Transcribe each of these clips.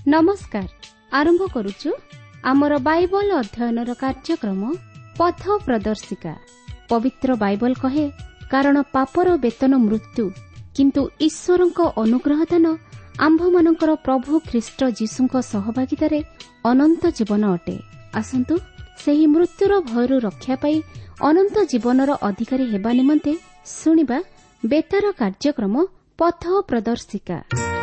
नमस्कार आरंभ करुचु आमर बाइबल अध्ययनर कार्यक्रम पथ प्रदर्शिका। पवित्र बाइबल कहे कारण पापर वेतन मृत्यु किंतु ईश्वरंक अनुग्रह दान आंभमानंकर प्रभु ख्रीष्ट जीशुंक सहभागितारे अनंत जीवन अटे। आसंतु सेही मृत्युर भयरु रक्षा पाई अनंत जीवनर अधिकारी हेबा निमंते सुनिबा बेतार कार्यक्रम पथ प्रदर्शिका।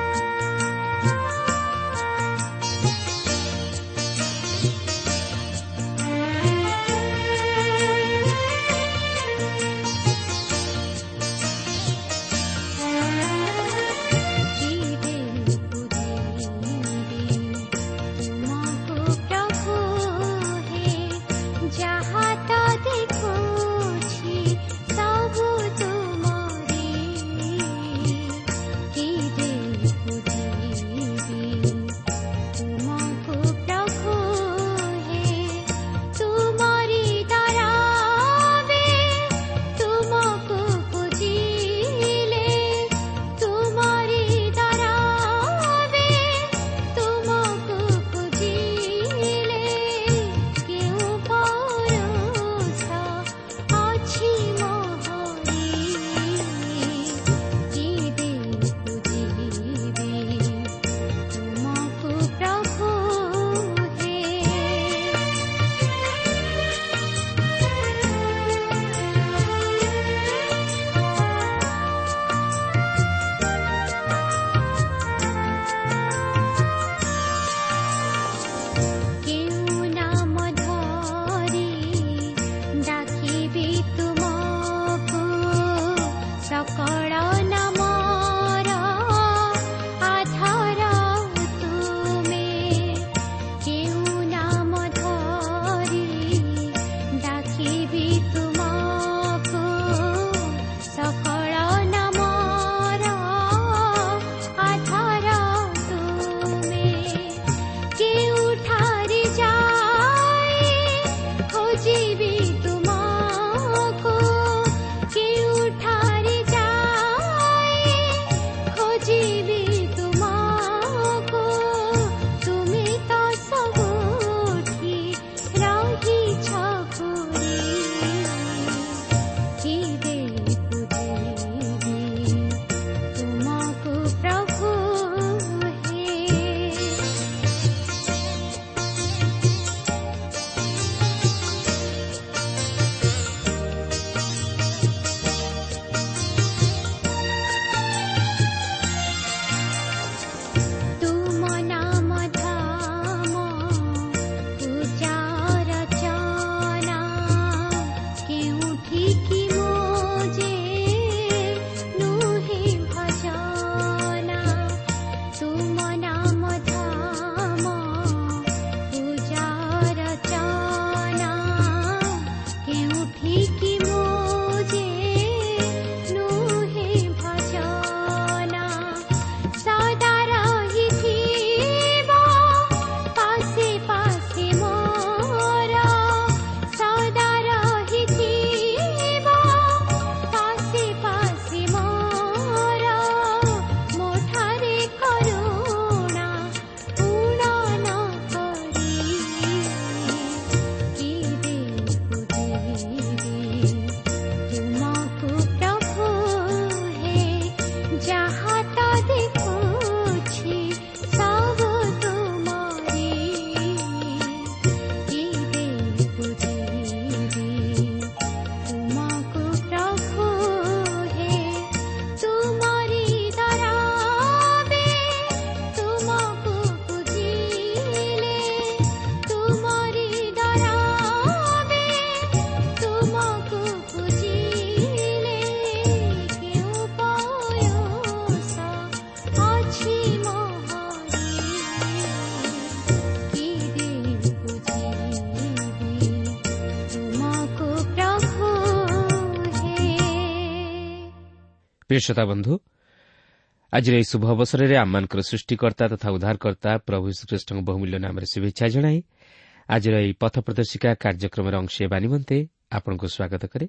प्रिय श्रोता बंधु, आज शुभ अवसर में आम मान सृष्टिकर्ता तथा उद्धारकर्ता प्रभु श्रीकृष्ण बहुमूल्य नाम शुभेच्छा जनाई आज पथ प्रदर्शिका कार्यक्रम अंश हेबा निमंते आपनको स्वागत करे।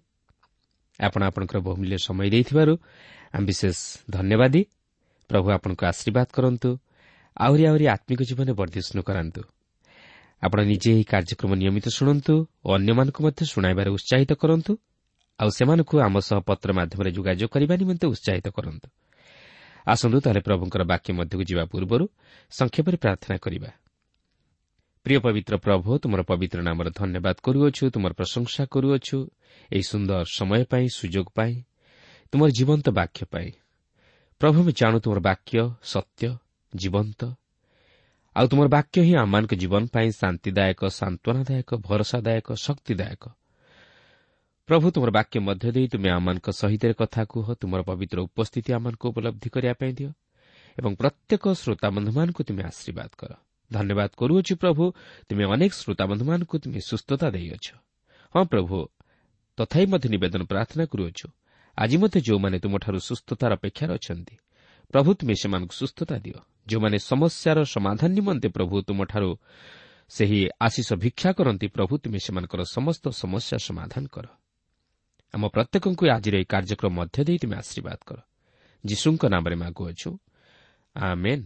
आपणकर बहुमूल्य समय देइथिबारु आम विशेष धन्यवादी। प्रभु आपनको आशीर्वाद करंतु। ଆହୁରି ଆହୁରି ଆତ୍ମିକ ଜୀବନରେ ବର୍ଦ୍ଧିଷ୍ଣୁ କରାନ୍ତୁ। ଆପଣ ନିଜେ ଏହି କାର୍ଯ୍ୟକ୍ରମ ନିୟମିତ ଶୁଣନ୍ତୁ ଓ ଅନ୍ୟମାନଙ୍କୁ ମଧ୍ୟ ଶୁଣାଇବାରେ ଉତ୍ସାହିତ କରନ୍ତୁ, ଆଉ ସେମାନଙ୍କୁ ଆମ ସହ ପତ୍ର ମାଧ୍ୟମରେ ଯୋଗାଯୋଗ କରିବା ନିମନ୍ତେ ଉତ୍ସାହିତ କରନ୍ତୁ। ଆସନ୍ତୁ ତାହେଲେ ପ୍ରଭୁଙ୍କର ବାକ୍ୟ ମଧ୍ୟକୁ ଯିବା ପୂର୍ବରୁ ସଂକ୍ଷେପରେ ପ୍ରାର୍ଥନା କରିବା। ପ୍ରିୟ ପବିତ୍ର ପ୍ରଭୁ, ତୁମର ପବିତ୍ର ନାମର ଧନ୍ୟବାଦ କରୁଅଛୁ, ତୁମର ପ୍ରଶଂସା କରୁଅଛୁ ଏହି ସୁନ୍ଦର ସମୟ ପାଇଁ, ସୁଯୋଗ ପାଇଁ, ତୁମର ଜୀବନ୍ତ ବାକ୍ୟ ପାଇଁ। ପ୍ରଭୁ, ଆମେ ଜାଣୁ ତୁମର ବାକ୍ୟ ସତ୍ୟ, ଜୀବନ୍ତ, ଆଉ ତୁମର ବାକ୍ୟ ହିଁ ଆମମାନଙ୍କ ଜୀବନ ପାଇଁ ଶାନ୍ତିଦାୟକ, ସାନ୍ତ୍ୱନାଦାୟକ, ଭରସାଦାୟକ, ଶକ୍ତିଦାୟକ। ପ୍ରଭୁ, ତୁମର ବାକ୍ୟ ମଧ୍ୟ ଦେଇ ତୁମେ ଆମମାନଙ୍କ ସହିତ କଥା କୁହ। ତୁମର ପବିତ୍ର ଉପସ୍ଥିତି ଆମମାନଙ୍କୁ ଉପଲବ୍ଧି କରିବା ପାଇଁ ଦିଅ ଏବଂ ପ୍ରତ୍ୟେକ ଶ୍ରୋତାବନ୍ଧୁମାନଙ୍କୁ ତୁମେ ଆଶୀର୍ବାଦ କର। ଧନ୍ୟବାଦ କରୁଅଛୁ ପ୍ରଭୁ, ତୁମେ ଅନେକ ଶ୍ରୋତାବନ୍ଧୁମାନଙ୍କୁ ତୁମେ ସୁସ୍ଥତା ଦେଇଅଛ। ହଁ ପ୍ରଭୁ, ତଥାପି ମଧ୍ୟ ନିବେଦନ ପ୍ରାର୍ଥନା କରୁଅଛୁ, ଆଜି ମଧ୍ୟ ଯେଉଁମାନେ ତୁମଠାରୁ ସୁସ୍ଥତାର ଅପେକ୍ଷାରେ ଅଛନ୍ତି, ପ୍ରଭୁ ତୁମେ ସେମାନଙ୍କୁ ସୁସ୍ଥତା ଦିଅ। ଯେଉଁମାନେ ସମସ୍ୟାର ସମାଧାନ ନିମନ୍ତେ ପ୍ରଭୁ ତୁମଠାରୁ ସେହି ଆଶିଷ ଭିକ୍ଷା କରନ୍ତି, ପ୍ରଭୁ ତୁମେ ସେମାନଙ୍କର ସମସ୍ତ ସମସ୍ୟା ସମାଧାନ କର। ଆମ ପ୍ରତ୍ୟେକଙ୍କୁ ଆଜିର ଏହି କାର୍ଯ୍ୟକ୍ରମ ମଧ୍ୟ ଦେଇ ତୁମେ ଆଶୀର୍ବାଦ କର। ଯୀଶୁଙ୍କ ନାମରେ ମାଗୁଅଛୁ, ଆମେନ୍।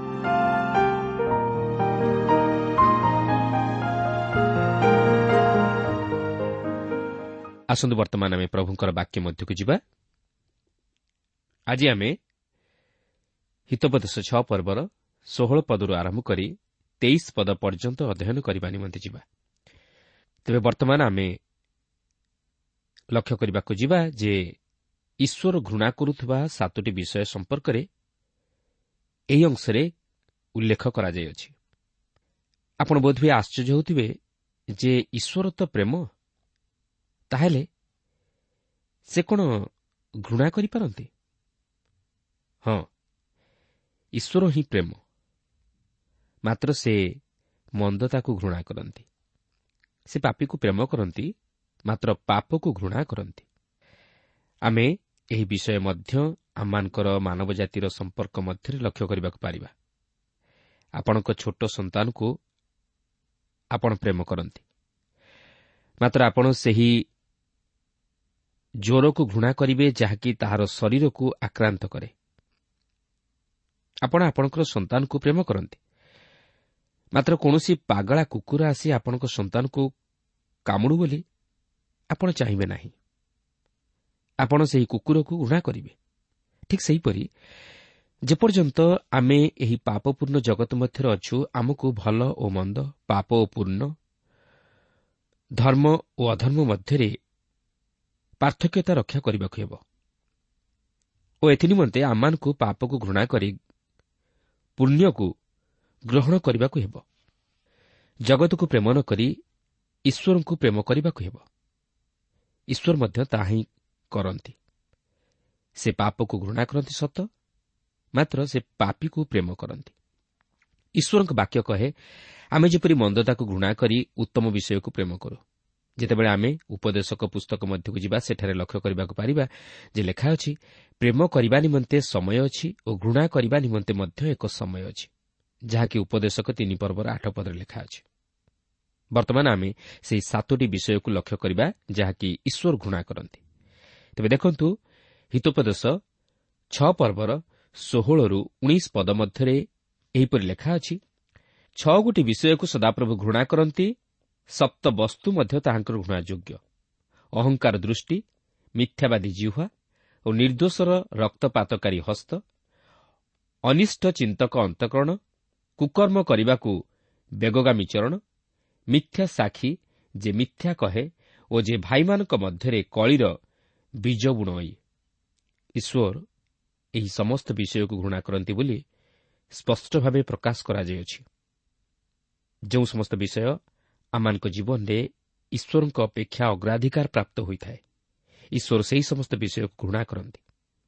ଆସନ୍ତୁ ବର୍ତ୍ତମାନ ଆମେ ପ୍ରଭୁଙ୍କର ବାକ୍ୟ ମଧ୍ୟକୁ ଯିବା। ଆଜି ଆମେ ହିତୋପଦେଶ 6 ପର୍ବର 16 ପଦରୁ ଆରମ୍ଭ କରି 23 ପଦ ପର୍ଯ୍ୟନ୍ତ ଅଧ୍ୟୟନ କରିବା ନିମନ୍ତେ ଯିବା। ତେବେ ବର୍ତ୍ତମାନ ଆମେ ଲକ୍ଷ୍ୟ କରିବାକୁ ଯିବା ଯେ ଈଶ୍ୱର ଘୃଣା କରୁଥିବା 7ଟି ବିଷୟ ସମ୍ପର୍କରେ ଏହି ଅଂଶରେ ଉଲ୍ଲେଖ କରାଯାଇଅଛି। ଆପଣ ବୋଧହୁଏ ଆଶ୍ଚର୍ଯ୍ୟ ହେଉଥିବେ ଯେ ଈଶ୍ୱର ତ ପ୍ରେମ, ତାହେଲେ ସେ କ'ଣ ଘୃଣା କରିପାରନ୍ତି? ହଁ, ଈଶ୍ୱର ହିଁ ପ୍ରେମ, ମାତ୍ର ସେ ମନ୍ଦତାକୁ ଘୃଣା କରନ୍ତି। ସେ ପାପୀକୁ ପ୍ରେମ କରନ୍ତି, ମାତ୍ର ପାପକୁ ଘୃଣା କରନ୍ତି। ଆମେ ଏହି ବିଷୟ ମଧ୍ୟ ଆମମାନଙ୍କର ମାନବ ଜାତିର ସମ୍ପର୍କ ମଧ୍ୟରେ ଲକ୍ଷ୍ୟ କରିବାକୁ ପାରିବା। ଆପଣଙ୍କ ଛୋଟ ସନ୍ତାନକୁ ଆପଣ ପ୍ରେମ କରନ୍ତି, ମାତ୍ର ଆପଣ ସେହି ଜ୍ୱରକୁ ଘୃଣା କରିବେ ଯାହାକି ତାହାର ଶରୀରକୁ ଆକ୍ରାନ୍ତ କରେ। ଆପଣ ଆପଣଙ୍କର ସନ୍ତାନକୁ ପ୍ରେମ କରନ୍ତି, ମାତ୍ର କୌଣସି ପାଗଳା କୁକୁର ଆସି ଆପଣଙ୍କ ସନ୍ତାନକୁ କାମୁଡ଼ୁ ବୋଲି ଆପଣ ଚାହିଁବେ ନାହିଁ। ଆପଣ ସେହି କୁକୁରକୁ ଘୃଣା କରିବେ। ଠିକ୍ ସେହିପରି ଯେପର୍ଯ୍ୟନ୍ତ ଆମେ ଏହି ପାପପୂର୍ଣ୍ଣ ଜଗତ ମଧ୍ୟରେ ଅଛୁ, ଆମକୁ ଭଲ ଓ ମନ୍ଦ, ପାପ ଓ ପୂର୍ଣ୍ଣ, ଧର୍ମ ଓ ଅଧର୍ମ ମଧ୍ୟରେ ପାର୍ଥକ୍ୟତା ରକ୍ଷା କରିବାକୁ ହେବ ଓ ଏଥିନିମନ୍ତେ ଆମମାନଙ୍କୁ ପାପକୁ ଘୃଣା କରି ପୁଣ୍ୟକୁ ଗ୍ରହଣ କରିବାକୁ ହେବ। ଜଗତକୁ ପ୍ରେମ ନ କରି ଈଶ୍ୱରଙ୍କୁ ପ୍ରେମ କରିବାକୁ ହେବ। ଈଶ୍ୱର ମଧ୍ୟ ତାହା ହିଁ କରନ୍ତି। ସେ ପାପକୁ ଘୃଣା କରନ୍ତି ସତ, ମାତ୍ର ସେ ପାପୀକୁ ପ୍ରେମ କରନ୍ତି। ଈଶ୍ୱରଙ୍କ ବାକ୍ୟ କହେ, ଆମେ ଯେପରି ମନ୍ଦତାକୁ ଘୃଣା କରି ଉତ୍ତମ ବିଷୟକୁ ପ୍ରେମ କରୁ। ଯେତେବେଳେ ଆମେ ଉପଦେଶକ ପୁସ୍ତକ ମଧ୍ୟକୁ ଯିବା, ସେଠାରେ ଲକ୍ଷ୍ୟ କରିବାକୁ ପାରିବା ଯେ ଲେଖା ଅଛି, ପ୍ରେମ କରିବା ନିମନ୍ତେ ସମୟ ଅଛି ଓ ଘୃଣା କରିବା ନିମନ୍ତେ ମଧ୍ୟ ଏକ ସମୟ ଅଛି, ଯାହାକି ଉପଦେଶକ 3 ପର୍ବର 8 ପଦରେ ଲେଖା ଅଛି। ବର୍ତ୍ତମାନ ଆମେ ସେହି 7ଟି ବିଷୟକୁ ଲକ୍ଷ୍ୟ କରିବା ଯାହାକି ଈଶ୍ୱର ଘୃଣା କରନ୍ତି। ତେବେ ଦେଖନ୍ତୁ, ହିତୋପଦେଶ 6 ପର୍ବର 16ରୁ 19 ପଦ ମଧ୍ୟରେ ଏହିପରି ଲେଖା ଅଛି, 6 ଗୋଟି ବିଷୟକୁ ସଦାପ୍ରଭୁ ଘୃଣା କରନ୍ତି, ସପ୍ତ ବସ୍ତୁ ମଧ୍ୟ ତାହାଙ୍କର ଘୃଣାଯୋଗ୍ୟ। ଅହଙ୍କାର ଦୃଷ୍ଟି, ମିଥ୍ୟାବାଦୀ ଜିହ୍ୱା ଓ ନିର୍ଦ୍ଦୋଷର ରକ୍ତପାତକାରୀ ହସ୍ତ, ଅନିଷ୍ଟ ଚିନ୍ତକ ଅନ୍ତଃକରଣ, କୁକର୍ମ କରିବାକୁ ବେଗଗାମୀ ଚରଣ, ମିଥ୍ୟା ସାକ୍ଷୀ ଯେ ମିଥ୍ୟା କହେ ଓ ଯେ ଭାଇମାନଙ୍କ ମଧ୍ୟରେ କଳିର ବୀଜ ବୁଣଇ। ଈଶ୍ୱର ଏହି ସମସ୍ତ ବିଷୟକୁ ଘୃଣା କରନ୍ତି ବୋଲି ସ୍ପଷ୍ଟ ଭାବେ ପ୍ରକାଶ କରାଯାଇଅଛି। ଯେଉଁ ସମସ୍ତ ବିଷୟ ଆମମାନଙ୍କ ଜୀବନରେ ଈଶ୍ୱରଙ୍କ ଅପେକ୍ଷା ଅଗ୍ରାଧିକାର ପ୍ରାପ୍ତ ହୋଇଥାଏ, ଈଶ୍ୱର ସେହି ସମସ୍ତ ବିଷୟକୁ ଘୃଣା କରନ୍ତି।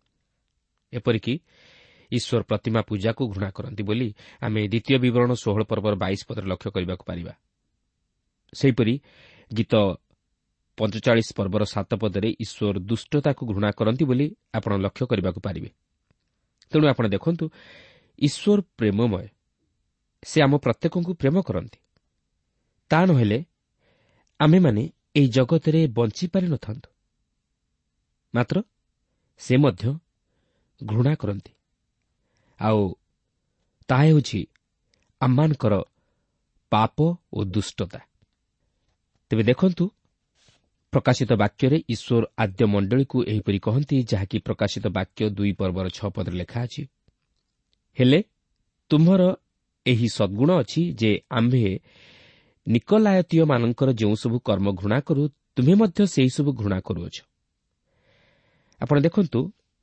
ଏପରିକି ଈଶ୍ୱର ପ୍ରତିମା ପୂଜାକୁ ଘୃଣା କରନ୍ତି ବୋଲି ଆମେ ଦ୍ୱିତୀୟ ବିବରଣ 16 ପର୍ବର 22 ପଦରେ ଲକ୍ଷ୍ୟ କରିବାକୁ ପାରିବା। ସେହିପରି ଗୀତ 45 ପର୍ବର 7 ପଦରେ ଈଶ୍ୱର ଦୁଷ୍ଟତାକୁ ଘୃଣା କରନ୍ତି ବୋଲି ଆପଣ ଲକ୍ଷ୍ୟ କରିବାକୁ ପାରିବେ। ତେଣୁ ଆପଣ ଦେଖନ୍ତୁ, ଈଶ୍ୱର ପ୍ରେମମୟ, ସେ ଆମ ପ୍ରତ୍ୟେକଙ୍କୁ ପ୍ରେମ କରନ୍ତି। ତା ନ ହେଲେ ଆମେମାନେ ଏହି ଜଗତରେ ବଞ୍ଚିପାରିନଥାନ୍ତୁ। ମାତ୍ର ସେ ମଧ୍ୟ ଘୃଣା କରନ୍ତି, ଆଉ ତାହା ହେଉଛି ଆମମାନଙ୍କର ପାପ ଓ ଦୁଷ୍ଟତା। ତେବେ ଦେଖନ୍ତୁ, ପ୍ରକାଶିତ ବାକ୍ୟରେ ଈଶ୍ୱର ଆଦ୍ୟ ମଣ୍ଡଳୀକୁ ଏହିପରି କହନ୍ତି, ଯାହାକି ପ୍ରକାଶିତ ବାକ୍ୟ 2 ପର୍ବର 6 ପଦରେ ଲେଖା ଅଛି, ହେଲେ ତୁମର ଏହି ସଦ୍ଗୁଣ ଅଛି ଯେ ଆମ୍ଭେ ନିକୋଲାୟତୀୟମାନଙ୍କର ଯେଉଁସବୁ କର୍ମ ଘୃଣା କରୁ, ତୁମେ ମଧ୍ୟ ସେହିସବୁ ଘୃଣା କରୁଅଛ। ଆପଣ ଦେଖନ୍ତୁ,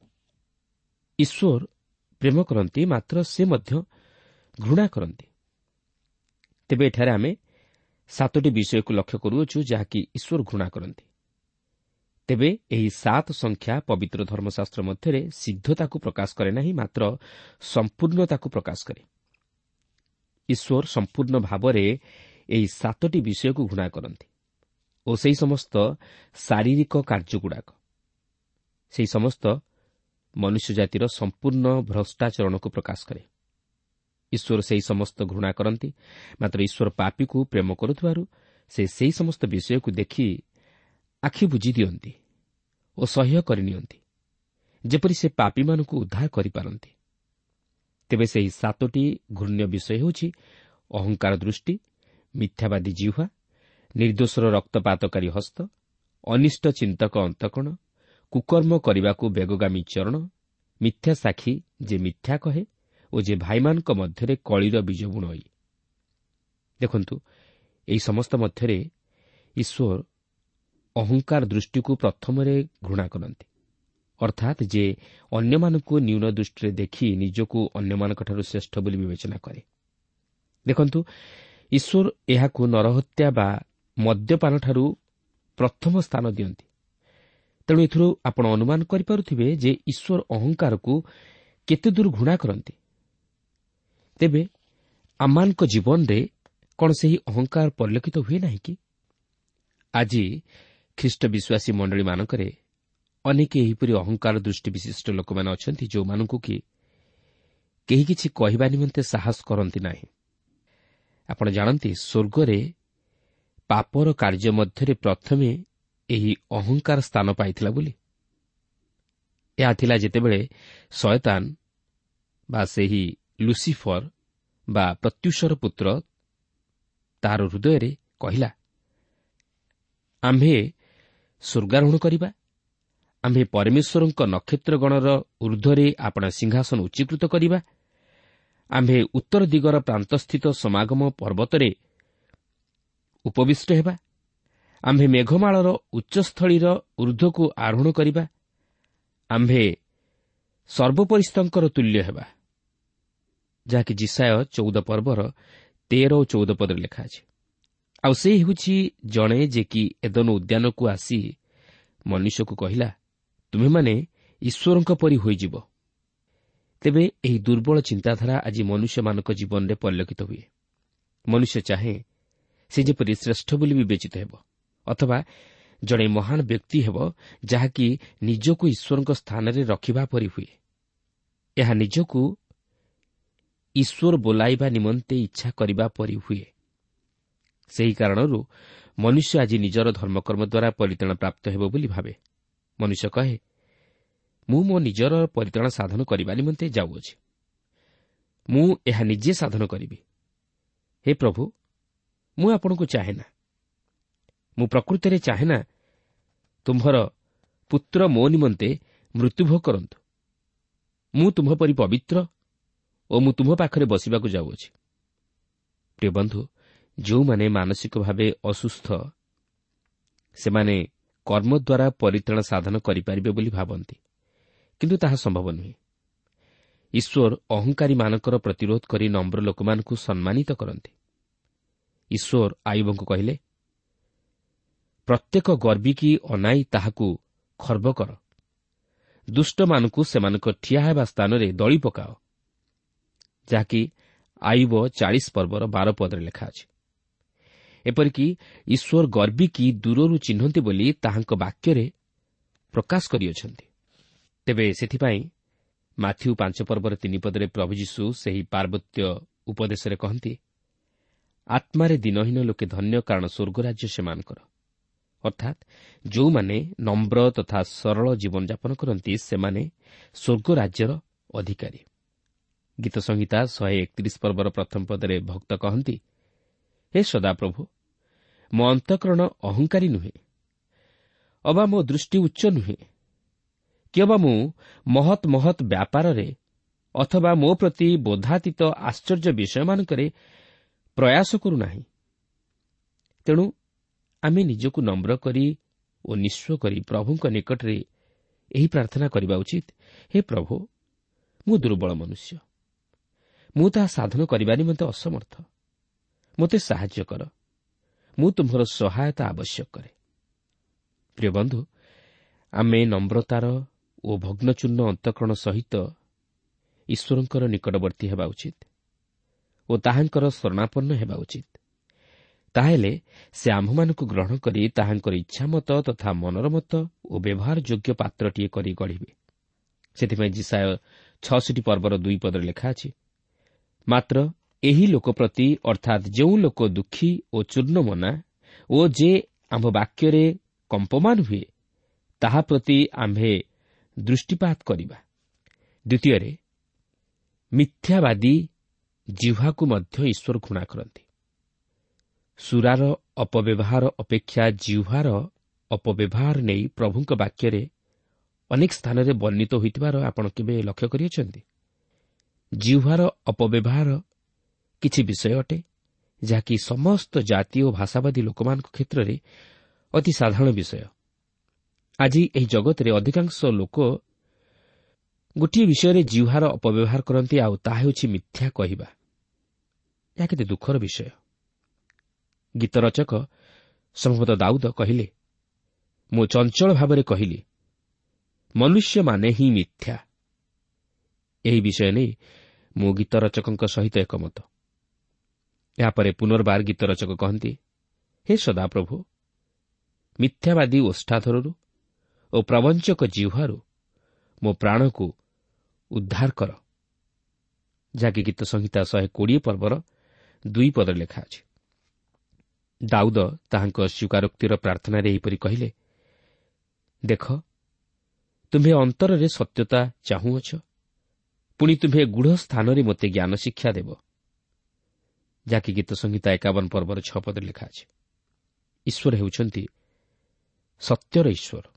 ଈଶ୍ୱର ପ୍ରେମ କରନ୍ତି, ମାତ୍ର ସେ ମଧ୍ୟ ଘୃଣା କରନ୍ତି। ତେବେ ଏଠାରେ ଆମେ 7ଟି ବିଷୟକୁ ଲକ୍ଷ୍ୟ କରୁଅଛୁ, ଯାହାକି ଈଶ୍ୱର ଘୃଣା କରନ୍ତି। ତେବେ ଏହି 7 ସଂଖ୍ୟା ପବିତ୍ର ଧର୍ମଶାସ୍ତ୍ର ମଧ୍ୟରେ ସିଦ୍ଧତାକୁ ପ୍ରକାଶ କରେ ନାହିଁ, ମାତ୍ର ସମ୍ପୂର୍ଣ୍ଣତାକୁ ପ୍ରକାଶ କରେ। ଈଶ୍ୱର ସମ୍ପୂର୍ଣ୍ଣ ଭାବରେ ଏହି 7ଟି ବିଷୟକୁ ଘୃଣା କରନ୍ତି ଓ ସେହି ସମସ୍ତ ଶାରୀରିକ କାର୍ଯ୍ୟଗୁଡ଼ାକ, ସେହି ସମସ୍ତ ମନୁଷ୍ୟ ଜାତିର ସମ୍ପୂର୍ଣ୍ଣ ଭ୍ରଷ୍ଟାଚରଣକୁ ପ୍ରକାଶ କରେ। ଈଶ୍ୱର ସେହି ସମସ୍ତ ଘୃଣା କରନ୍ତି, ମାତ୍ର ଈଶ୍ୱର ପାପୀକୁ ପ୍ରେମ କରୁଥିବାରୁ ସେ ସେହି ସମସ୍ତ ବିଷୟକୁ ଦେଖି ଆଖି ବୁଜି ଦିଅନ୍ତି ଓ ସହ୍ୟ କରିନିଅନ୍ତି, ଯେପରି ସେ ପାପୀମାନଙ୍କୁ ଉଦ୍ଧାର କରିପାରନ୍ତି। ତେବେ ସେହି 7ଟି ଘୃଣ୍ୟ ବିଷୟ ହେଉଛି ଅହଙ୍କାର ଦୃଷ୍ଟି, ମିଥ୍ୟାବାଦୀ ଜିହ୍ୱା, ନିର୍ଦ୍ଦୋଷର ରକ୍ତପାତକାରୀ ହସ୍ତ, ଅନିଷ୍ଟ ଚିନ୍ତକ ଅନ୍ତଃକରଣ, କୁକର୍ମ କରିବାକୁ ବେଗଗାମୀ ଚରଣ, ମିଥ୍ୟା ସାକ୍ଷୀ ଯେ ମିଥ୍ୟା କହେ ଓ ଯେ ଭାଇମାନଙ୍କ ମଧ୍ୟରେ କଳିର ବୀଜ ବୁଣଇ। ଦେଖନ୍ତୁ, ଏହି ସମସ୍ତ ମଧ୍ୟରେ ଈଶ୍ୱର ଅହଙ୍କାର ଦୃଷ୍ଟିକୁ ପ୍ରଥମରେ ଘୃଣା କରନ୍ତି, ଅର୍ଥାତ୍ ଯେ ଅନ୍ୟମାନଙ୍କୁ ନ୍ୟୁନ ଦୃଷ୍ଟିରେ ଦେଖି ନିଜକୁ ଅନ୍ୟମାନଙ୍କଠାରୁ ଶ୍ରେଷ୍ଠ ବୋଲି ବିବେଚନା କରେ। ଦେଖନ୍ତୁ, ଈଶ୍ୱର ଏହାକୁ ନରହତ୍ୟା ବା ମଦ୍ୟପାନଠାରୁ ପ୍ରଥମ ସ୍ଥାନ ଦିଅନ୍ତି। ତେଣୁ ଏଥିରୁ ଆପଣ ଅନୁମାନ କରିପାରୁଥିବେ ଯେ ଈଶ୍ୱର ଅହଙ୍କାରକୁ କେତେଦୂର ଘୃଣା କରନ୍ତି। ତେବେ ଆମମାନଙ୍କ ଜୀବନରେ କ'ଣ ସେହି ଅହଙ୍କାର ପରିଲକ୍ଷିତ ହୁଏ ନାହିଁ କି? ଆଜି ଖ୍ରୀଷ୍ଟ ବିଶ୍ୱାସୀ ମଣ୍ଡଳୀମାନଙ୍କରେ ଅନେକ ଏହିପରି ଅହଙ୍କାର ଦୃଷ୍ଟି ବିଶିଷ୍ଟ ଲୋକମାନେ ଅଛନ୍ତି, ଯେଉଁମାନଙ୍କୁ କି କେହି କିଛି କହିବା ନିମନ୍ତେ ସାହସ କରନ୍ତି ନାହିଁ। ଆପଣ ଜାଣନ୍ତି, ସ୍ୱର୍ଗରେ ପାପର କାର୍ଯ୍ୟ ମଧ୍ୟରେ ପ୍ରଥମେ ଏହି ଅହଙ୍କାର ସ୍ଥାନ ପାଇଥିଲା ବୋଲି। ଏହା ଥିଲା ଯେତେବେଳେ ଶୟତାନ ବା ସେହି ଲୁସିଫର ବା ପ୍ରତ୍ୟୁଷର ପୁତ୍ର ତାହାର ହୃଦୟରେ କହିଲା, ଆମ୍ଭେ ସ୍ୱର୍ଗାରୋହଣ କରିବା, ଆମ୍ଭେ ପରମେଶ୍ୱରଙ୍କ ନକ୍ଷତ୍ରଗଣର ଊର୍ଦ୍ଧ୍ୱରେ ଆପଣା ସିଂହାସନ ଉଚ୍ଚୀକୃତ କରିବା, ଆମ୍ଭେ ଉତ୍ତର ଦିଗର ପ୍ରାନ୍ତସ୍ଥିତ ସମାଗମ ପର୍ବତରେ ଉପବିଷ୍ଟ ହେବା, ଆମ୍ଭେ ମେଘମାଳର ଉଚ୍ଚସ୍ଥଳୀର ଊର୍ଦ୍ଧ୍ୱକୁ ଆରୋହଣ କରିବା, ଆମ୍ଭେ ସର୍ବପରିସ୍ତଙ୍କର ତୁଲ୍ୟ ହେବା, ଯାହାକି ଯିଶାୟ 14 ପର୍ବର 13 ଓ 14 ପଦରେ ଲେଖା ଅଛି। ଆଉ ସେ ହେଉଛି ଜଣେ ଯେ କି ଏଦନ ଉଦ୍ୟାନକୁ ଆସି ମନୁଷ୍ୟକୁ କହିଲା, ତୁମେମାନେ ଈଶ୍ୱରଙ୍କ ପରି ହୋଇଯିବ। ତେବେ ଏହି ଦୁର୍ବଳ ଚିନ୍ତାଧାରା ଆଜି ମନୁଷ୍ୟମାନଙ୍କ ଜୀବନରେ ପରିଲକ୍ଷିତ ହୁଏ। ମନୁଷ୍ୟ ଚାହେଁ ସେ ଯେପରି ଶ୍ରେଷ୍ଠ ବୋଲି ବିବେଚିତ ହେବ, ଅଥବା ଜଣେ ମହାନ ବ୍ୟକ୍ତି ହେବ, ଯାହାକି ନିଜକୁ ଈଶ୍ୱରଙ୍କ ସ୍ଥାନରେ ରଖିବା ପରି ହୁଏ। ଏହା ନିଜକୁ ଈଶ୍ୱର ବୋଲାଇବା ନିମନ୍ତେ ଇଚ୍ଛା କରିବା ପରି ହୁଏ। ସେହି କାରଣରୁ ମନୁଷ୍ୟ ଆଜି ନିଜର ଧର୍ମକର୍ମ ଦ୍ୱାରା ପରିତ୍ରାଣ ପ୍ରାପ୍ତ ହେବ ବୋଲି ଭାବେ। ମନୁଷ୍ୟ କହେ, ମୁଁ ମୋ ନିଜର ପରିତ୍ରାଣ ସାଧନ କରିବା ନିମନ୍ତେ ଯାଉଅଛି, ମୁଁ ଏହା ନିଜେ ସାଧନ କରିବି। ହେ ପ୍ରଭୁ, ମୁଁ ଆପଣଙ୍କୁ ଚାହେଁ ନା। ମୁଁ ପ୍ରକୃତରେ ଚାହେଁ ନା ତୁମ୍ଭର ପୁତ୍ର ମୋ ନିମନ୍ତେ ମୃତ୍ୟୁଭୋଗ କରନ୍ତୁ। ମୁଁ ତୁମ୍ଭ ପରି ପବିତ୍ର ଓ ମୁଁ ତୁମ୍ଭ ପାଖରେ ବସିବାକୁ ଯାଉଅଛି। ପ୍ରିୟ ବନ୍ଧୁ, ଯେଉଁମାନେ ମାନସିକ ଭାବେ ଅସୁସ୍ଥ, ସେମାନେ କର୍ମ ଦ୍ୱାରା ପରିତ୍ରାଣ ସାଧନ କରିପାରିବେ ବୋଲି ଭାବନ୍ତି, କିନ୍ତୁ ତାହା ସମ୍ଭବ ନୁହେଁ। ଈଶ୍ୱର ଅହଙ୍କାରୀମାନଙ୍କର ପ୍ରତିରୋଧ କରି ନମ୍ର ଲୋକମାନଙ୍କୁ ସମ୍ମାନିତ କରନ୍ତି। ଈଶ୍ୱର ଆୟୁବଙ୍କୁ କହିଲେ, ପ୍ରତ୍ୟେକ ଗର୍ବୀକି ଅନାଇ ତାହାକୁ ଖର୍ବ କର, ଦୁଷ୍ଟମାନଙ୍କୁ ସେମାନଙ୍କ ଠିଆ ହେବା ସ୍ଥାନରେ ଦଳି ପକାଅ, ଯାହାକି ଆୟୁବ 40 ପର୍ବର 12 ପଦରେ ଲେଖା ଅଛି। ଏପରିକି ଈଶ୍ୱର ଗର୍ବୀକି ଦୂରରୁ ଚିହ୍ନନ୍ତି ବୋଲି ତାହାଙ୍କ ବାକ୍ୟରେ ପ୍ରକାଶ କରିଅଛନ୍ତି। ତେବେ ସେଥିପାଇଁ ମାଥ୍ୟୁ 5 ପର୍ବର 3 ପଦରେ ପ୍ରଭୁ ଯୀଶୁ ସେହି ପାର୍ବତ୍ୟ ଉପଦେଶରେ କହନ୍ତି, ଆତ୍ମାରେ ଦିନହୀନ ଲୋକେ ଧନ୍ୟ, କାରଣ ସ୍ୱର୍ଗରାଜ୍ୟ ସେମାନଙ୍କର। ଅର୍ଥାତ୍ ଯେଉଁମାନେ ନମ୍ର ତଥା ସରଳ ଜୀବନଯାପନ କରନ୍ତି, ସେମାନେ ସ୍ୱର୍ଗରାଜ୍ୟର ଅଧିକାରୀ। ଗୀତ ସଂହିତା 131 ପର୍ବର ପ୍ରଥମ ପଦରେ ଭକ୍ତ କହନ୍ତି, ହେ ସଦାପ୍ରଭୁ, ମୋ ଅନ୍ତଃକରଣ ଅହଙ୍କାରୀ ନୁହେଁ, ଅବା ମୋ ଦୃଷ୍ଟି ଉଚ୍ଚ ନୁହେଁ, କି ଅବା ମୁଁ ମହତ୍ ମହତ୍ ବ୍ୟାପାରରେ ଅଥବା ମୋ ପ୍ରତି ବୋଧାତୀତ ଆଶ୍ଚର୍ଯ୍ୟ ବିଷୟମାନଙ୍କରେ ପ୍ରୟାସ କରୁନାହିଁ। ତେଣୁ ଆମେ ନିଜକୁ ନମ୍ର କରି ଓ ନିଃସ୍ୱ କରି ପ୍ରଭୁଙ୍କ ନିକଟରେ ଏହି ପ୍ରାର୍ଥନା କରିବା ଉଚିତ, ହେ ପ୍ରଭୁ, ମୁଁ ଦୁର୍ବଳ ମନୁଷ୍ୟ, ମୁଁ ତାହା ସାଧନ କରିବା ନିମନ୍ତେ ଅସମର୍ଥ। ମୋତେ ସାହାଯ୍ୟ କର, ମୁଁ ତୁମ୍ଭର ସହାୟତା ଆବଶ୍ୟକ କରେ। ପ୍ରିୟ ବନ୍ଧୁ, ଆମେ ନମ୍ରତାର ଓ ଭଗ୍ନଚୂର୍ଣ୍ଣ ଅନ୍ତଃକରଣ ସହିତ ଈଶ୍ୱରଙ୍କର ନିକଟବର୍ତ୍ତୀ ହେବା ଉଚିତ ଓ ତାହାଙ୍କର ଶରଣାପନ୍ନ ହେବା ଉଚିତ। ତାହେଲେ ସେ ଆମ୍ଭମାନଙ୍କୁ ଗ୍ରହଣ କରି ତାହାଙ୍କର ଇଚ୍ଛାମତ ତଥା ମନର ମତ ଓ ବ୍ୟବହାର ଯୋଗ୍ୟ ପାତ୍ରଟିଏ କରି ଗଢ଼ିବେ। ସେଥିପାଇଁ ଯିଶାୟ 66 ପର୍ବର 2 ପଦରେ ଲେଖା ଅଛି, ମାତ୍ର ଏହି ଲୋକ ପ୍ରତି ଅର୍ଥାତ୍ ଯେଉଁ ଲୋକ ଦୁଃଖୀ ଓ ଚୂର୍ଣ୍ଣମନା ଓ ଯେ ଆମ୍ଭ ବାକ୍ୟରେ କମ୍ପମାନ ହୁଏ, ତାହା ପ୍ରତି ଆମ୍ଭେ ଦୃଷ୍ଟିପାତ କରିବା। ଦ୍ୱିତୀୟରେ, ମିଥ୍ୟାବାଦୀ ଜିହ୍ୱାକୁ ମଧ୍ୟ ଈଶ୍ୱର ଘୃଣା କରନ୍ତି। ସୁରାର ଅପବ୍ୟବହାର ଅପେକ୍ଷା ଜିହ୍ୱାର ଅପବ୍ୟବହାର ନେଇ ପ୍ରଭୁଙ୍କ ବାକ୍ୟରେ ଅନେକ ସ୍ଥାନରେ ବର୍ଣ୍ଣିତ ହୋଇଥିବାର ଆପଣ କେବେ ଲକ୍ଷ୍ୟ କରିଅଛନ୍ତି? ଜିହ୍ୱାର ଅପବ୍ୟବହାର କିଛି ବିଷୟ ଅଟେ, ଯାହାକି ସମସ୍ତ ଜାତି ଓ ଭାଷାବାଦୀ ଲୋକମାନଙ୍କ କ୍ଷେତ୍ରରେ ଅତି ସାଧାରଣ ବିଷୟ। ଆଜି ଏହି ଜଗତରେ ଅଧିକାଂଶ ଲୋକ ଗୋଟିଏ ବିଷୟରେ ଜିହ୍ୱାର ଅପବ୍ୟବହାର କରନ୍ତି, ଆଉ ତାହା ହେଉଛି ମିଥ୍ୟା କହିବା। ଏହା କେତେ ଦୁଃଖର ବିଷୟ। ଗୀତ ରଚକ ସମ୍ଭବତଃ ଦାଉଦ କହିଲେ, ମୁଁ ଚଞ୍ଚଳ ଭାବରେ କହିଲି, ମନୁଷ୍ୟମାନେ ହିଁ ମିଥ୍ୟା। ଏହି ବିଷୟ ନେଇ ମୁଁ ଗୀତ ରଚକଙ୍କ ସହିତ ଏକମତ। ଏହାପରେ ପୁନର୍ବାର ଗୀତ ରଚକ କହନ୍ତି, ହେ ସଦାପ୍ରଭୁ, ମିଥ୍ୟାବାଦୀ ଓଷ୍ଠାଧରରୁ ଓ ପ୍ରବଞ୍ଚକ ଜିହ୍ୱାରୁ ମୋ ପ୍ରାଣକୁ ଉଦ୍ଧାର କର। ଯାହାକି ଗୀତ ସଂହିତା 120 ପର୍ବର 2 ପଦରେ ଲେଖା ଅଛି। ଦାଉଦ ତାହାଙ୍କ ସ୍ୱୀକାରୋକ୍ତିର ପ୍ରାର୍ଥନାରେ ଏହିପରି କହିଲେ, ଦେଖ, ତୁମ୍ଭେ ଅନ୍ତରରେ ସତ୍ୟତା ଚାହୁଁଅଛ, ପୁଣି ତୁମ୍ଭେ ଗୂଢ଼ ସ୍ଥାନରେ ମୋତେ ଜ୍ଞାନ ଶିକ୍ଷା ଦେବ। ଯାହାକି ଗୀତ ସଂହିତା 51 ପର୍ବର 6 ପଦରେ ଲେଖା ଅଛି। ଈଶ୍ୱର ହେଉଛନ୍ତି ସତ୍ୟର ଈଶ୍ୱର।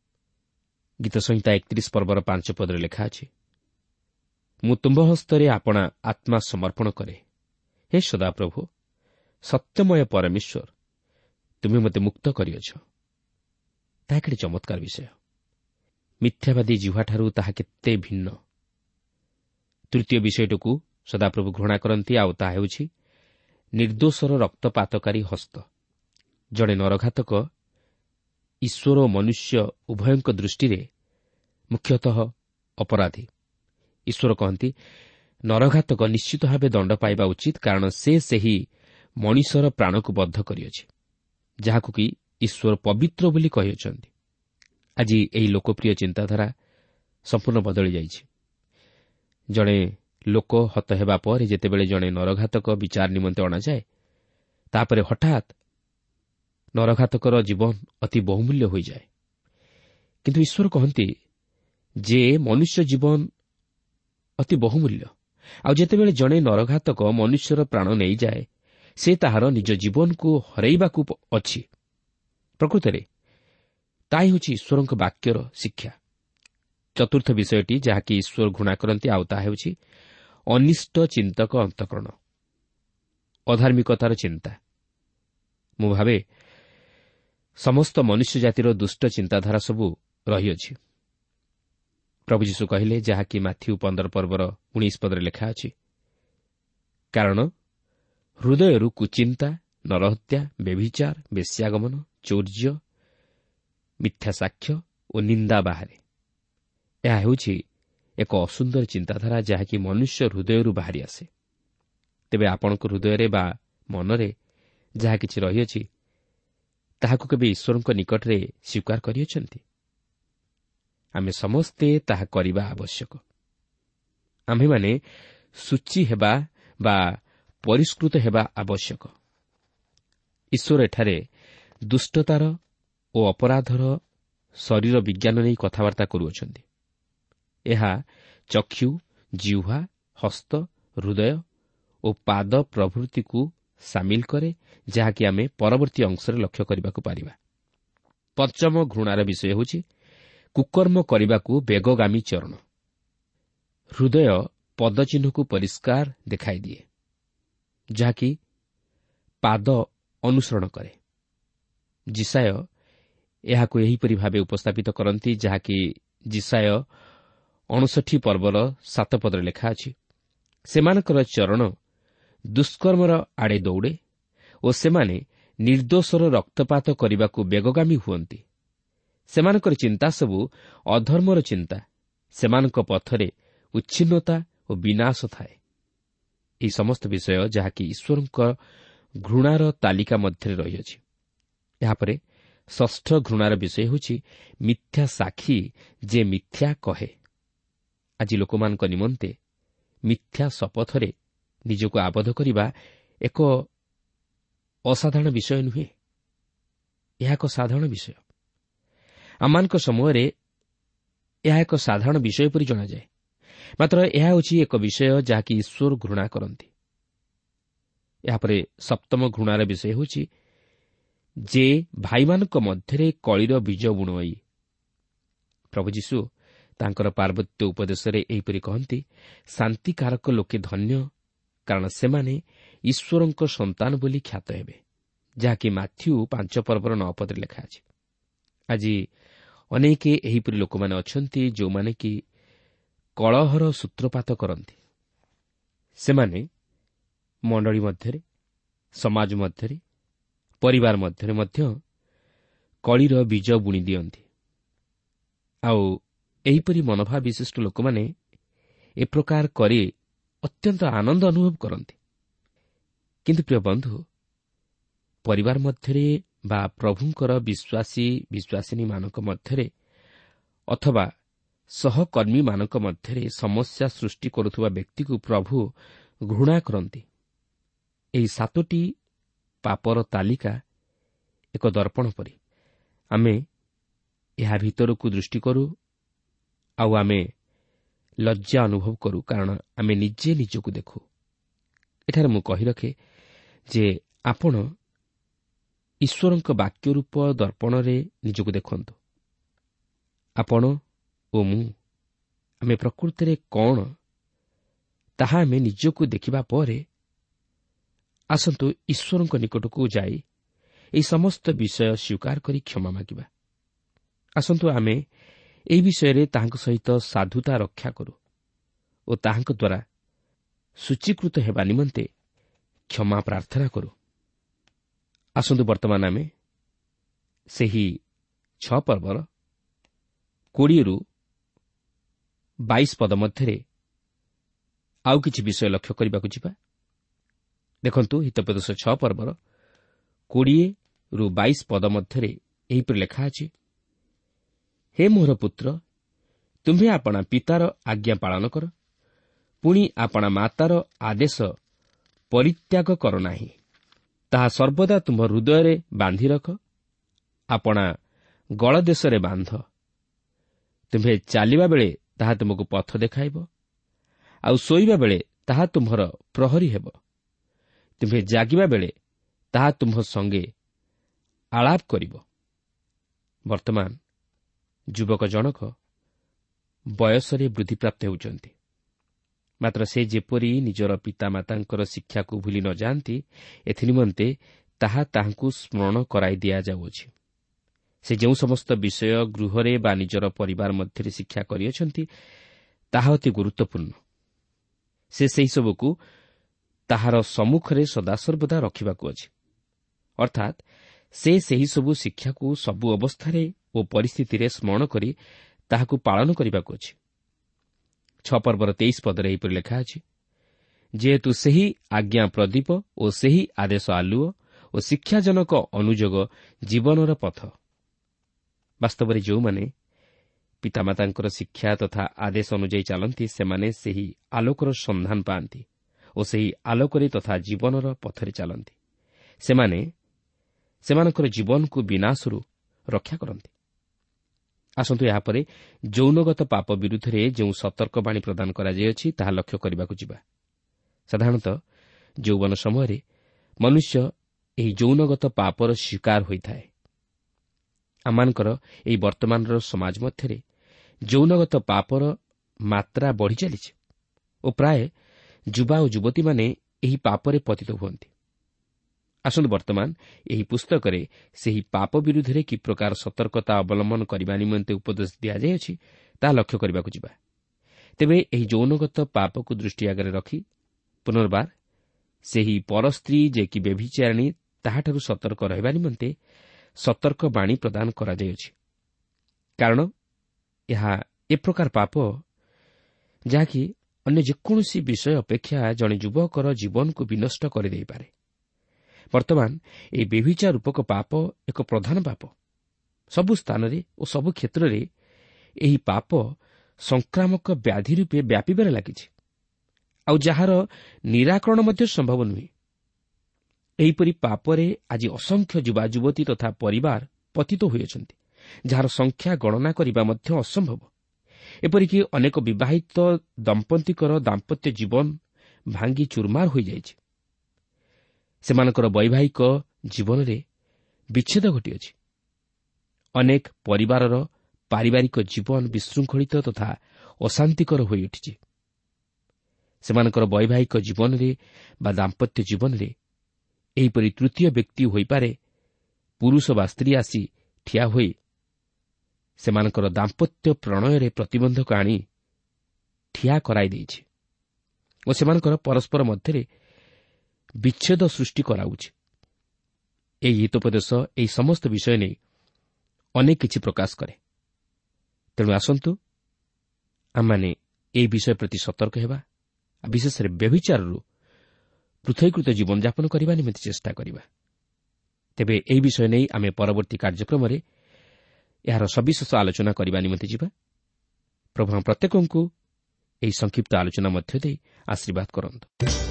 ଗୀତ ସଂହିତା 31 ପର୍ବର 5 ପଦରେ ଲେଖା ଅଛି, ମୁଁ ତୁମ୍ଭ ହସ୍ତରେ ଆପଣା ଆତ୍ମା ସମର୍ପଣ କରେ। ହେ ସଦାପ୍ରଭୁ, ସତ୍ୟମୟ ପରମେଶ୍ୱର, ତୁମେ ମୋତେ ମୁକ୍ତ କରିଅଛ। ତାହା କେତେ ଚମତ୍କାର ବିଷୟ। ମିଥ୍ୟାବାଦୀ ଜିହ୍ୱାଠାରୁ ତାହା କେତେ ଭିନ୍ନ। ତୃତୀୟ ବିଷୟଟିକୁ ସଦାପ୍ରଭୁ ଘୃଣା କରନ୍ତି, ଆଉ ତାହା ହେଉଛି ନିର୍ଦ୍ଦୋଷର ରକ୍ତପାତକାରୀ ହସ୍ତ। ଜଣେ ନରଘାତକ ଈଶ୍ୱର ଓ ମନୁଷ୍ୟ ଉଭୟଙ୍କ ଦୃଷ୍ଟିରେ ମୁଖ୍ୟତଃ ଅପରାଧୀ। ଈଶ୍ୱର କହନ୍ତି, ନରଘାତକ ନିଶ୍ଚିତ ଭାବେ ଦଣ୍ଡ ପାଇବା ଉଚିତ, କାରଣ ସେ ସେହି ମଣିଷର ପ୍ରାଣକୁ ବଦ୍ଧ କରିଅଛି, ଯାହାକୁ କି ଈଶ୍ୱର ପବିତ୍ର ବୋଲି କହିଅଛନ୍ତି। ଆଜି ଏହି ଲୋକପ୍ରିୟ ଚିନ୍ତାଧାରା ସମ୍ପୂର୍ଣ୍ଣ ବଦଳି ଯାଇଛି। ଜଣେ ଲୋକ ହତ ହେବା ପରେ ଯେତେବେଳେ ଜଣେ ନରଘାତକ ବିଚାର ନିମନ୍ତେ ଅଣାଯାଏ, ତାପରେ ହଠାତ୍ ନରଘାତକର ଜୀବନ ଅତି ବହୁମୂଲ୍ୟ ହୋଇଯାଏ। କିନ୍ତୁ ଈଶ୍ୱର କହନ୍ତି ଯେ ମନୁଷ୍ୟ ଜୀବନ ଅତି ବହୁମୂଲ୍ୟ, ଆଉ ଯେତେବେଳେ ଜଣେ ନରଘାତକ ମନୁଷ୍ୟର ପ୍ରାଣ ନେଇଯାଏ, ସେ ତାହାର ନିଜ ଜୀବନକୁ ହରାଇବାକୁ ଅଛି। ପ୍ରକୃତରେ ତାହା ହେଉଛି ଈଶ୍ୱରଙ୍କ ବାକ୍ୟର ଶିକ୍ଷା। ଚତୁର୍ଥ ବିଷୟଟି ଯାହାକି ଈଶ୍ୱର ଘୃଣା କରନ୍ତି, ଆଉ ତାହା ହେଉଛି ଅନିଷ୍ଟ ଚିନ୍ତକ ଅନ୍ତଃକରଣ, ଅଧାର୍ମିକତାର ଚିନ୍ତା। ମୁଁ ଭାବେ ସମସ୍ତ ମନୁଷ୍ୟ ଜାତିର ଦୁଷ୍ଟ ଚିନ୍ତାଧାରା ସବୁ ରହିଅଛି। ପ୍ରଭୁ ଯୀଶୁ କହିଲେ, ଯାହାକି ମାଥ୍ୟୁ 15 ପର୍ବର 19 ପଦରେ ଲେଖା ଅଛି, କାରଣ ହୃଦୟରୁ କୁଚିନ୍ତା, ନରହତ୍ୟା, ବ୍ୟଭିଚାର, ବେଶ୍ୟାଗମନ, ଚୌର୍ଯ୍ୟ, ମିଥ୍ୟା ସାକ୍ଷ୍ୟ ଓ ନିନ୍ଦା ବାହାରେ। ଏହା ହେଉଛି ଏକ ଅସୁନ୍ଦର ଚିନ୍ତାଧାରା, ଯାହାକି ମନୁଷ୍ୟ ହୃଦୟରୁ ବାହାରି ଆସେ। ତେବେ ଆପଣଙ୍କ ହୃଦୟରେ ବା ମନରେ ଯାହା କିଛି ରହିଅଛି, ତାହାକୁ କେବେ ଈଶ୍ୱରଙ୍କ ନିକଟରେ ସ୍ୱୀକାର କରିଅଛନ୍ତି? ଆମେ ସମସ୍ତେ ତାହା କରିବା ଆବଶ୍ୟକ। ଆମ୍ଭେମାନେ ସୂଚୀ ହେବା ବା ପରିଷ୍କୃତ ହେବା ଆବଶ୍ୟକ। ଈଶ୍ୱର ଏଠାରେ ଦୁଷ୍ଟତାର ଓ ଅପରାଧର ଶରୀର ବିଜ୍ଞାନ ନେଇ କଥାବାର୍ତ୍ତା କରୁଅଛନ୍ତି। ଏହା ଚକ୍ଷୁ, ଜିହ୍ୱା, ହସ୍ତ, ହୃଦୟ ଓ ପାଦ ପ୍ରଭୃତିକୁ ସାମିଲ କରେ, ଯାହାକି ଆମେ ପରବର୍ତ୍ତୀ ଅଂଶରେ ଲକ୍ଷ୍ୟ କରିବାକୁ ପାରିବା। ପଞ୍ଚମ ଘୃଣାର ବିଷୟ ହେଉଛି କୁକର୍ମ କରିବାକୁ ବେଗଗାମୀ ଚରଣ। ହୃଦୟ ପଦଚିହ୍ନକୁ ପରିଷ୍କାର ଦେଖାଇଦିଏ, ଯାହାକି ପାଦ ଅନୁସରଣ କରେ। ଯିଶାୟ ଏହାକୁ ଏହିପରି ଭାବେ ଉପସ୍ଥାପିତ କରନ୍ତି, ଯାହାକି ଯିଶାୟ 59 ପର୍ବର 7 ପଦରେ ଲେଖା ଅଛି। ସେମାନଙ୍କର ଚରଣ ଦୁଷ୍କର୍ମର ଆଡ଼େ ଦୌଡ଼େ ଓ ସେମାନେ ନିର୍ଦ୍ଦୋଷର ରକ୍ତପାତ କରିବାକୁ ବେଗଗାମୀ ହୁଅନ୍ତି। ସେମାନଙ୍କର ଚିନ୍ତା ସବୁ ଅଧର୍ମର ଚିନ୍ତା, ସେମାନଙ୍କ ପଥରେ ଉଚ୍ଛିନ୍ନତା ଓ ବିନାଶ ଥାଏ। ଏହି ସମସ୍ତ ବିଷୟ ଯାହାକି ଈଶ୍ୱରଙ୍କ ଘୃଣାର ତାଲିକା ମଧ୍ୟରେ ରହିଅଛି। ଏହାପରେ ଷଷ୍ଠ ଘୃଣାର ବିଷୟ ହେଉଛି ମିଥ୍ୟା ସାକ୍ଷୀ ଯେ ମିଥ୍ୟା କହେ। ଆଜି ଲୋକମାନଙ୍କ ନିମନ୍ତେ ମିଥ୍ୟା ଶପଥରେ ନିଜକୁ ଆବଦ୍ଧ କରିବା ଏକ ଅସାଧାରଣ ବିଷୟ ନୁହେଁ, ଏହା ଏକ ସାଧାରଣ ବିଷୟ। ଆମମାନଙ୍କ ସମୟରେ ଏହା ଏକ ସାଧାରଣ ବିଷୟ ପରି ଜଣାଯାଏ, ମାତ୍ର ଏହା ହେଉଛି ଏକ ବିଷୟ ଯାହାକି ଈଶ୍ୱର ଘୃଣା କରନ୍ତି। ଏହାପରେ ସପ୍ତମ ଘୃଣାର ବିଷୟ ହେଉଛି ଯେ ଭାଇମାନଙ୍କ ମଧ୍ୟରେ କଳିର ବୀଜ ବୁଣଇ। ପ୍ରଭୁ ଯୀଶୁ ତାଙ୍କର ପାର୍ବତ୍ୟ ଉପଦେଶରେ ଏହିପରି କହନ୍ତି, ଶାନ୍ତିକାରକ ଲୋକେ ଧନ୍ୟ, କାରଣ ସେମାନେ ଈଶ୍ୱରଙ୍କ ସନ୍ତାନ ବୋଲି ଖ୍ୟାତ ହେବେ, ଯାହାକି ମାଥ୍ୟୁ 5 ପର୍ବର 9 ପଦରେ ଲେଖା ଅଛି। ଆଜି ଅନେକ ଏହିପରି ଲୋକମାନେ ଅଛନ୍ତି ଯେଉଁମାନେ କି କଳହର ସୂତ୍ରପାତ କରନ୍ତି। ସେମାନେ ମଣ୍ଡଳୀ ମଧ୍ୟରେ, ସମାଜ ମଧ୍ୟରେ, ପରିବାର ମଧ୍ୟରେ ମଧ୍ୟ କଳିର ବୀଜ ବୁଣି ଦିଅନ୍ତି। ଆଉ ଏହିପରି ମନୋଭାବ ବିଶିଷ୍ଟ ଲୋକମାନେ ଏ ପ୍ରକାର କରି ଅତ୍ୟନ୍ତ ଆନନ୍ଦ ଅନୁଭବ କରନ୍ତି। କିନ୍ତୁ ପ୍ରିୟ ବନ୍ଧୁ, ପରିବାର ମଧ୍ୟରେ ବା ପ୍ରଭୁଙ୍କର ବିଶ୍ୱାସୀ ବିଶ୍ୱାସିନୀମାନଙ୍କ ମଧ୍ୟରେ ଅଥବା ସହକର୍ମୀମାନଙ୍କ ମଧ୍ୟରେ ସମସ୍ୟା ସୃଷ୍ଟି କରୁଥିବା ବ୍ୟକ୍ତିକୁ ପ୍ରଭୁ ଘୃଣା କରନ୍ତି। ଏହି 7ଟି ପାପର ତାଲିକା ଏକ ଦର୍ପଣ ପରି। ଆମେ ଏହା ଭିତରକୁ ଦୃଷ୍ଟି କରୁ ଆଉ ଆମେ ଲଜ୍ଜା ଅନୁଭବ କରୁ, କାରଣ ଆମେ ନିଜେ ନିଜକୁ ଦେଖୁ। ଏଠାରେ ମୁଁ କହି ରଖେ ଯେ ଆପଣ ଈଶ୍ୱରଙ୍କ ବାକ୍ୟ ରୂପ ଦର୍ପଣରେ ନିଜକୁ ଦେଖନ୍ତୁ। ଆପଣ ଓ ମୁଁ ଆମେ ପ୍ରକୃତରେ କ'ଣ, ତାହା ଆମେ ନିଜକୁ ଦେଖିବା ପରେ ଆସନ୍ତୁ ଈଶ୍ୱରଙ୍କ ନିକଟକୁ ଯାଇ ଏହି ସମସ୍ତ ବିଷୟ ସ୍ୱୀକାର କରି କ୍ଷମା ମାଗିବା। ଆସନ୍ତୁ ଆମେ ଏହି ବିଷୟରେ ତାହାଙ୍କ ସହିତ ସାଧୁତା ରକ୍ଷା କରୁ ଓ ତାହାଙ୍କ ଦ୍ୱାରା ସୂଚୀକୃତ ହେବା ନିମନ୍ତେ କ୍ଷମା ପ୍ରାର୍ଥନା କରୁ। ଆସନ୍ତୁ ବର୍ତ୍ତମାନ ଆମେ ସେହି 6 ପର୍ବର 20-22 ପଦ ମଧ୍ୟରେ ଆଉ କିଛି ବିଷୟ ଲକ୍ଷ୍ୟ କରିବାକୁ ଯିବା। ଦେଖନ୍ତୁ, ହିତୋପଦେଶ 6 ପର୍ବର 20-22 ପଦ ମଧ୍ୟରେ ଏହିପରି ଲେଖା ଅଛି, ହେ ମୋର ପୁତ୍ର, ତୁମ୍ଭେ ଆପଣା ପିତାର ଆଜ୍ଞା ପାଳନ କର, ପୁଣି ଆପଣା ମାତାର ଆଦେଶ ପରିତ୍ୟାଗ କର ନାହିଁ। ତାହା ସର୍ବଦା ତୁମ୍ଭ ହୃଦୟରେ ବାନ୍ଧି ରଖ, ଆପଣା ଗଳଦେଶରେ ବାନ୍ଧ। ତୁମ୍ଭେ ଚାଲିବା ବେଳେ ତାହା ତୁମକୁ ପଥ ଦେଖାଇବ, ଆଉ ଶୋଇବା ବେଳେ ତାହା ତୁମ୍ଭର ପ୍ରହରୀ ହେବ। ତୁମ୍ଭେ ଜାଗିବା ବେଳେ ତାହା ତୁମ୍ଭ ସଙ୍ଗେ ଆଳାପ କରିବ। ବର୍ତ୍ତମାନ ଯୁବକ ଜଣକ ବୟସରେ ବୃଦ୍ଧିପ୍ରାପ୍ତ ହେଉଛନ୍ତି, ମାତ୍ର ସେ ଯେପରି ନିଜର ପିତାମାତାଙ୍କର ଶିକ୍ଷାକୁ ଭୁଲି ନ ଯାଆନ୍ତି, ଏଥିନିମନ୍ତେ ତାହା ତାହାଙ୍କୁ ସ୍ମରଣ କରାଇ ଦିଆଯାଉଅଛି। ସେ ଯେଉଁ ସମସ୍ତ ବିଷୟ ଗୃହରେ ବା ନିଜର ପରିବାର ମଧ୍ୟରେ ଶିକ୍ଷା କରିଅଛନ୍ତି, ତାହା ଅତି ଗୁରୁତ୍ୱପୂର୍ଣ୍ଣ। ସେ ସେହିସବୁକୁ ତାହାର ସମ୍ମୁଖରେ ସଦାସର୍ବଦା ରଖିବାକୁ ଅଛି, ଅର୍ଥାତ୍ ସେ ସେହିସବୁ ଶିକ୍ଷାକୁ ସବୁ ଅବସ୍ଥାରେ ଓ ପରିସ୍ଥିତିରେ ସ୍ମରଣ କରି ତାହାକୁ ପାଳନ କରିବାକୁ ଅଛି। 6 ପର୍ବର 23 ପଦରେ ଏହିପରି ଲେଖା ଅଛି, ଯେହେତୁ ସେହି ଆଜ୍ଞା ପ୍ରଦୀପ ଓ ସେହି ଆଦେଶ ଆଲୁଅ ଓ ଶିକ୍ଷାଜନକ ଅନୁଯୋଗ ଜୀବନର ପଥ। ବାସ୍ତବରେ ଯେଉଁମାନେ ପିତାମାତାଙ୍କର ଶିକ୍ଷା ତଥା ଆଦେଶ ଅନୁଯାୟୀ ଚାଲନ୍ତି, ସେମାନେ ସେହି ଆଲୋକର ସନ୍ଧାନ ପାଆନ୍ତି ଓ ସେହି ଆଲୋକରେ ତଥା ଜୀବନର ପଥରେ ଚାଲନ୍ତି। ସେମାନେ ସେମାନଙ୍କର ଜୀବନକୁ ବିନାଶରୁ ରକ୍ଷା କରନ୍ତି। ଆସନ୍ତୁ ଏହାପରେ ଯୌନଗତ ପାପ ବିରୁଦ୍ଧରେ ଯେଉଁ ସତର୍କବାଣୀ ପ୍ରଦାନ କରାଯାଇଅଛି ତାହା ଲକ୍ଷ୍ୟ କରିବାକୁ ଯିବା। ସାଧାରଣତଃ ଯୌବନ ସମୟରେ ମନୁଷ୍ୟ ଏହି ଯୌନଗତ ପାପର ଶିକାର ହୋଇଥାଏ। ଆମମାନଙ୍କର ଏହି ବର୍ତ୍ତମାନର ସମାଜ ମଧ୍ୟରେ ଯୌନଗତ ପାପର ମାତ୍ରା ବଢ଼ି ଚାଲିଛି ଓ ପ୍ରାୟ ଯୁବା ଓ ଯୁବତୀମାନେ ଏହି ପାପରେ ପତିତ ହୁଅନ୍ତି। ଆସନ୍ତୁ ବର୍ତ୍ତମାନ ଏହି ପୁସ୍ତକରେ ସେହି ପାପ ବିରୁଦ୍ଧରେ କି ପ୍ରକାର ସତର୍କତା ଅବଲମ୍ବନ କରିବା ନିମନ୍ତେ ଉପଦେଶ ଦିଆଯାଇଅଛି ତାହା ଲକ୍ଷ୍ୟ କରିବାକୁ ଯିବା। ତେବେ ଏହି ଯୌନଗତ ପାପକୁ ଦୃଷ୍ଟି ଆଗରେ ରଖି ପୁନର୍ବାର ସେହି ପରସ୍ତ୍ରୀ ଯେ କି ବ୍ୟଭିଚାରିଣୀ ତାହାଠାରୁ ସତର୍କ ରହିବା ନିମନ୍ତେ ସତର୍କ ବାଣୀ ପ୍ରଦାନ କରାଯାଇଅଛି। କାରଣ ଏହା ଏ ପ୍ରକାର ପାପ ଯାହାକି ଅନ୍ୟ ଯେକୌଣସି ବିଷୟ ଅପେକ୍ଷା ଜଣେ ଯୁବକର ଜୀବନକୁ ବିନଷ୍ଟ କରିଦେଇପାରେ। ବର୍ତ୍ତମାନ ଏହି ବ୍ୟଭିଚାର ରୂପକ ପାପ ଏକ ପ୍ରଧାନ ପାପ। ସବୁ ସ୍ଥାନରେ ଓ ସବୁ କ୍ଷେତ୍ରରେ ଏହି ପାପ ସଂକ୍ରାମକ ବ୍ୟାଧି ରୂପେ ବ୍ୟାପିବାରେ ଲାଗିଛି, ଆଉ ଯାହାର ନିରାକରଣ ମଧ୍ୟ ସମ୍ଭବ ନୁହେଁ। ଏହିପରି ପାପରେ ଆଜି ଅସଂଖ୍ୟ ଯୁବା ଯୁବତୀ ତଥା ପରିବାର ପତିତ ହୋଇଅଛନ୍ତି, ଯାହାର ସଂଖ୍ୟା ଗଣନା କରିବା ମଧ୍ୟ ଅସମ୍ଭବ। ଏପରିକି ଅନେକ ବିବାହିତ ଦମ୍ପତିଙ୍କର ଦାମ୍ପତ୍ୟ ଜୀବନ ଭାଙ୍ଗି ଚୁରମାର ହୋଇଯାଇଛି। ସେମାନଙ୍କର ବୈବାହିକ ଜୀବନରେ ବିଚ୍ଛେଦ ଘଟିଅଛି। ଅନେକ ପରିବାରର ପାରିବାରିକ ଜୀବନ ବିଶୃଙ୍ଖଳିତ ତଥା ଅଶାନ୍ତିକର ହୋଇଉଠିଛି। ସେମାନଙ୍କର ବୈବାହିକ ଜୀବନରେ ବା ଦାମ୍ପତ୍ୟ ଜୀବନରେ ଏହିପରି ତୃତୀୟ ବ୍ୟକ୍ତି ହୋଇପାରେ ପୁରୁଷ ବା ସ୍ତ୍ରୀ ଆସି ଠିଆ ହୋଇ ସେମାନଙ୍କର ଦାମ୍ପତ୍ୟ ପ୍ରଣୟରେ ପ୍ରତିବନ୍ଧକ ଆଣି ଠିଆ କରାଇ ଦେଇଛି ଓ ସେମାନଙ୍କର ପରସ୍ପର ମଧ୍ୟରେ ବିଚ୍ଛେଦ ସୃଷ୍ଟି କରାଉଛି। ଏହି ହିତୋପଦେଶ ଏହି ସମସ୍ତ ବିଷୟ ନେଇ ଅନେକ କିଛି ପ୍ରକାଶ କରେ। ତେଣୁ ଆସନ୍ତୁ ଆମମାନେ ଏହି ବିଷୟ ପ୍ରତି ସତର୍କ ହେବା, ବିଶେଷରେ ବ୍ୟଭିଚାରରୁ ପୃଥକୀକୃତ ଜୀବନଯାପନ କରିବା ନିମନ୍ତେ ଚେଷ୍ଟା କରିବା। ତେବେ ଏହି ବିଷୟ ନେଇ ଆମେ ପରବର୍ତ୍ତୀ କାର୍ଯ୍ୟକ୍ରମରେ ଏହାର ସବିଶେଷ ଆଲୋଚନା କରିବା ନିମନ୍ତେ ଯିବା। ପ୍ରଭୁ ପ୍ରତ୍ୟେକଙ୍କୁ ଏହି ସଂକ୍ଷିପ୍ତ ଆଲୋଚନା ମଧ୍ୟ ଦେଇ ଆଶୀର୍ବାଦ କରନ୍ତୁ।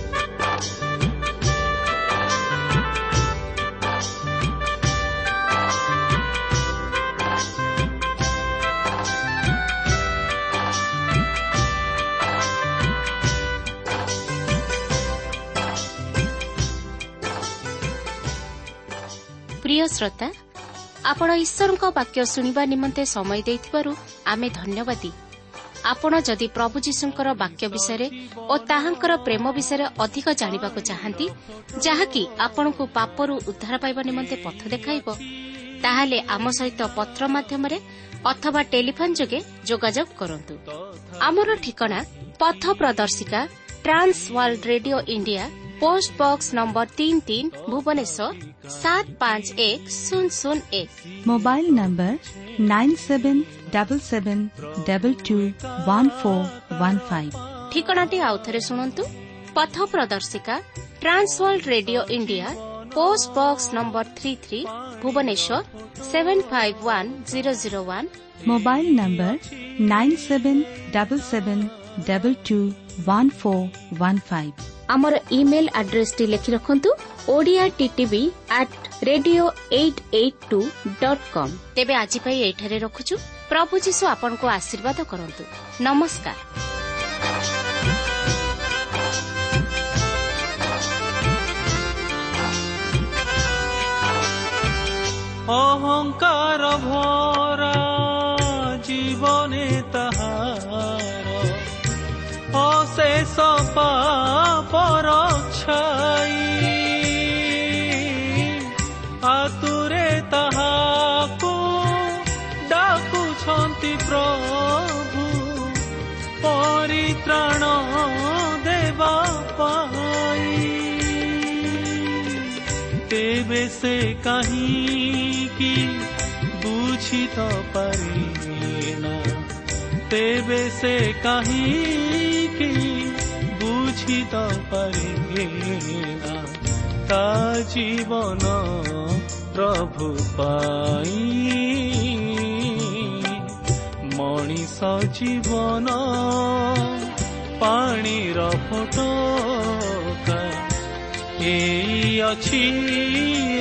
প্রিয় শ্রোতা, ଆପଣ ଈଶ୍ୱରଙ୍କ ବାକ୍ୟ ଶୁଣିବା ନିମନ୍ତେ ସମୟ ଦେଇଥିବାରୁ ଆମେ ଧନ୍ୟବାଦୀ। ଆପଣ ଯଦି ପ୍ରଭୁ ଯୀଶୁଙ୍କର ବାକ୍ୟ ବିଷୟରେ ଓ ତାହାଙ୍କର ପ୍ରେମ ବିଷୟରେ ଅଧିକ ଜାଣିବାକୁ ଚାହାନ୍ତି, ଯାହାକି ଆପଣଙ୍କୁ ପାପରୁ ଉଦ୍ଧାର ପାଇବା ନିମନ୍ତେ ପଥ ଦେଖାଇବ, ତାହେଲେ ଆମ ସହିତ ପତ୍ର ମାଧ୍ୟମରେ ଅଥବା ଟେଲିଫୋନ୍ ଯୋଗେ ଯୋଗାଯୋଗ କରନ୍ତୁ। ଆମର ଠିକଣା ପଥ ପ୍ରଦର୍ଶିକା trans world radio India, post box number 33 Bhubaneswar 751001। Mobile number 9777221415। ठिकानाटी आउथरे सुनंतु। पथ प्रदर्शिका trans world radio India, post box number 33 Bhubaneswar 751001। Mobile number 9777221415। आमर ईमेल एड्रेस टी लिखि रखंतु odia@radio882.com। तेबे आजि पई एठारे रखुछु। प्रभु जीसु आपन को आशीर्वाद करंतु। नमस्कार। अहंकार भरा जीवने तहार अशेष पापर छाई आतुरे ताहाकु डाकुछंती प्रभु परित्राण देवा पाई। तेबे से कहीं की बुझी तो परिना, तेबे से कहीं की बुझी तो परिना, ता जीवन प्रभु पाई मनीष जीवन पाणीर फटका एई अछि